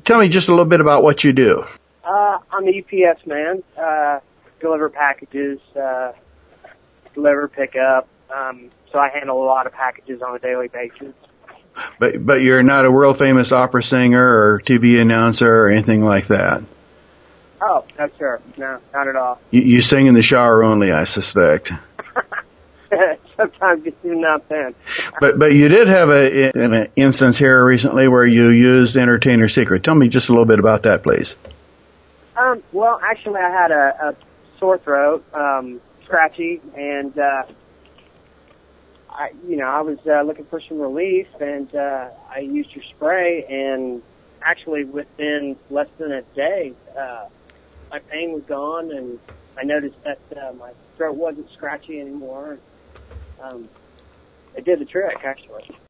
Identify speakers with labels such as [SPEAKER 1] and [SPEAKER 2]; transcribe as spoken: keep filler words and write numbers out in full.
[SPEAKER 1] tell me just a little bit about what you do.
[SPEAKER 2] Uh, I'm a U P S man. Uh, deliver packages, uh, deliver, pick up. Um, so I handle a lot of packages on a daily basis.
[SPEAKER 1] But but you're not a world famous opera singer or T V announcer or anything like that.
[SPEAKER 2] Oh, no, sir. No, not at all.
[SPEAKER 1] You, you sing in the shower only, I suspect.
[SPEAKER 2] Sometimes it's not then.
[SPEAKER 1] but but you did have a, an instance here recently where you used Entertainer Secret. Tell me just a little bit about that, please.
[SPEAKER 2] Um, well, actually, I had a, a sore throat, um, scratchy, and uh, I, you know, I was uh, looking for some relief, and uh, I used your spray, and actually within less than a day, uh, my pain was gone, and I noticed that uh, my throat wasn't scratchy anymore. Um, it did the trick, actually.